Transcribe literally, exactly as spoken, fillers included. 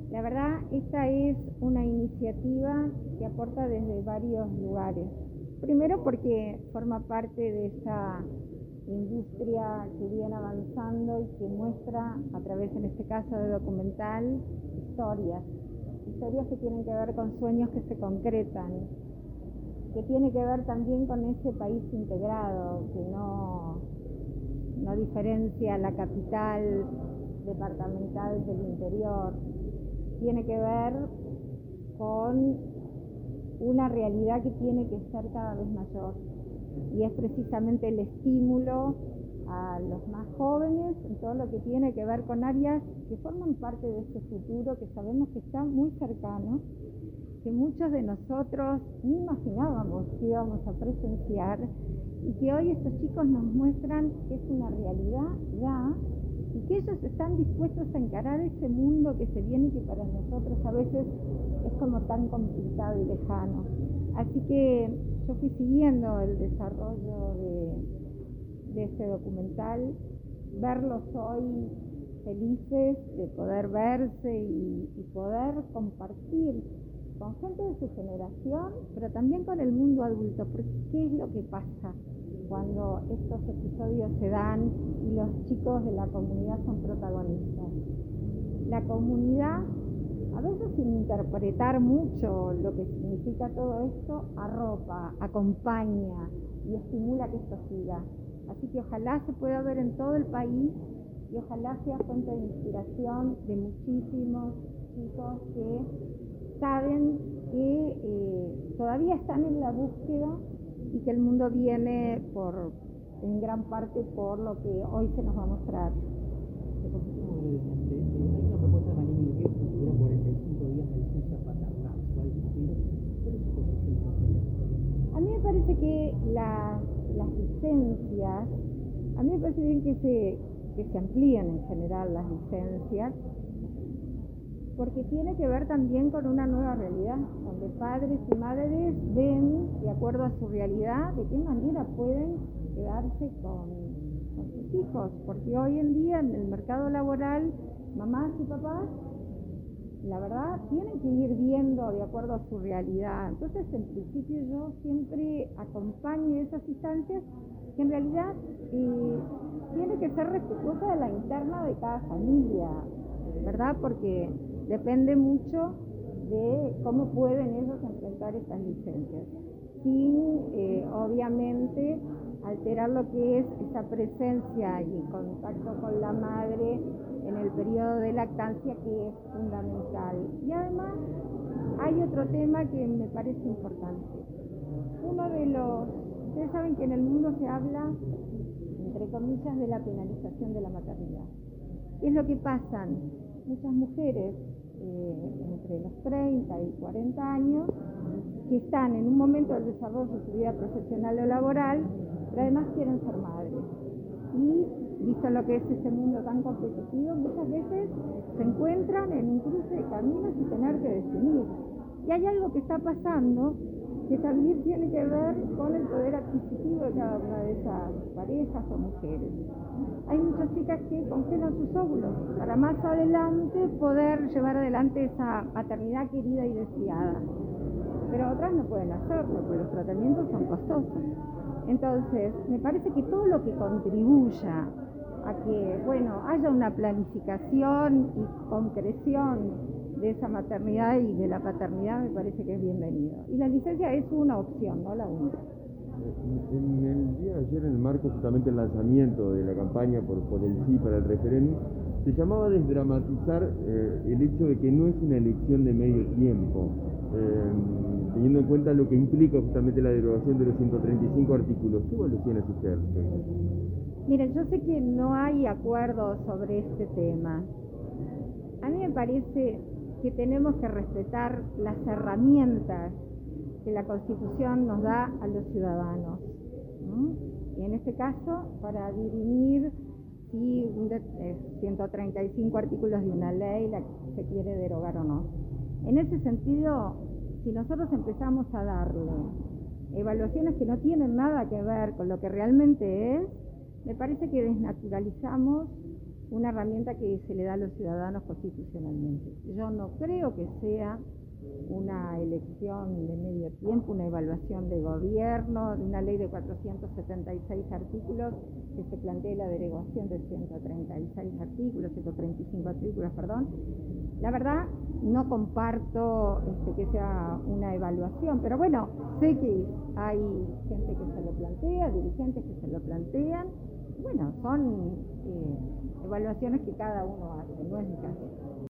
La verdad, esta es una iniciativa que aporta desde varios lugares. Primero porque forma parte de esa industria que viene avanzando y que muestra, a través en este caso de documental, historias. Historias que tienen que ver con sueños que se concretan, que tiene que ver también con ese país integrado, que no, no diferencia la capital departamental del interior. Tiene que ver con una realidad que tiene que ser cada vez mayor, y es precisamente el estímulo a los más jóvenes en todo lo que tiene que ver con áreas que forman parte de este futuro que sabemos que está muy cercano, que muchos de nosotros ni imaginábamos que íbamos a presenciar, y que hoy estos chicos nos muestran que es una realidad ya, y que ellos están dispuestos a encarar ese mundo que se viene y que para nosotros a veces es como tan complicado y lejano. Así que yo fui siguiendo el desarrollo de, de este documental, verlos hoy felices de poder verse y, y poder compartir con gente de su generación, pero también con el mundo adulto, porque ¿qué es lo que pasa cuando estos episodios se dan y los chicos de la comunidad son protagonistas? La comunidad, a veces sin interpretar mucho lo que significa todo esto, arropa, acompaña y estimula que esto siga. Así que ojalá se pueda ver en todo el país y ojalá sea fuente de inspiración de muchísimos chicos que saben que eh, todavía están en la búsqueda y que el mundo viene por, en gran parte por lo que hoy se nos va a mostrar. Hay una propuesta de Manini que dura cuarenta y cinco días de licencia paternal. ¿Va a discutir? ¿Cuál es su posición sobre esto? A mí me parece que la, las licencias, a mí me parece bien que se, que se amplíen en general las licencias, porque tiene que ver también con una nueva realidad, donde padres y madres ven, de acuerdo a su realidad, de qué manera pueden quedarse con, con sus hijos, porque hoy en día en el mercado laboral, mamás y papás, la verdad, tienen que ir viendo de acuerdo a su realidad. Entonces, en principio, yo siempre acompaño esas instancias que en realidad eh, tiene que ser respetuosa de la interna de cada familia, ¿verdad? Porque depende mucho de cómo pueden ellos enfrentar estas licencias, sin eh, obviamente alterar lo que es esa presencia y contacto con la madre en el periodo de lactancia, que es fundamental. Y además hay otro tema que me parece importante. Uno de los, ustedes saben que en el mundo se habla, entre comillas, de la penalización de la maternidad. ¿Qué es lo que pasa? Muchas mujeres eh, entre los treinta y cuarenta años que están en un momento del desarrollo de su vida profesional o laboral, pero además quieren ser madres. Y visto lo que es ese mundo tan competitivo, muchas veces se encuentran en un cruce de caminos y tener que decidir. Y hay algo que está pasando que también tiene que ver con el poder adquisitivo de cada una de esas parejas o mujeres. Hay muchas chicas que congelan sus óvulos para más adelante poder llevar adelante esa maternidad querida y deseada. Pero otras no pueden hacerlo, porque los tratamientos son costosos. Entonces, me parece que todo lo que contribuya a que, bueno, haya una planificación y concreción de esa maternidad y de la paternidad, me parece que es bienvenido. Y la licencia es una opción, no la única. En el día de ayer, en el marco justamente del lanzamiento de la campaña por, por el sí para el referéndum, se llamaba a desdramatizar eh, el hecho de que no es una elección de medio tiempo, eh, teniendo en cuenta lo que implica justamente la derogación de los ciento treinta y cinco artículos. ¿Qué evaluación hace usted? Miren, yo sé que no hay acuerdo sobre este tema. A mí me parece que tenemos que respetar las herramientas que la Constitución nos da a los ciudadanos, ¿no? Y en este caso, para dirimir si eh, ciento treinta y cinco artículos de una ley la, se quiere derogar o no. En ese sentido, si nosotros empezamos a darle evaluaciones que no tienen nada que ver con lo que realmente es, me parece que desnaturalizamos una herramienta que se le da a los ciudadanos constitucionalmente. Yo no creo que sea una elección de medio tiempo, una evaluación de gobierno, de una ley de cuatrocientos setenta y seis artículos, que se plantee la derogación de ciento treinta y seis artículos, ciento treinta y cinco artículos, perdón. La verdad, no comparto este, que sea una evaluación, pero bueno, sé que hay gente que se lo plantea, dirigentes que se lo plantean. Bueno, son eh, evaluaciones que cada uno hace, no es mi caso.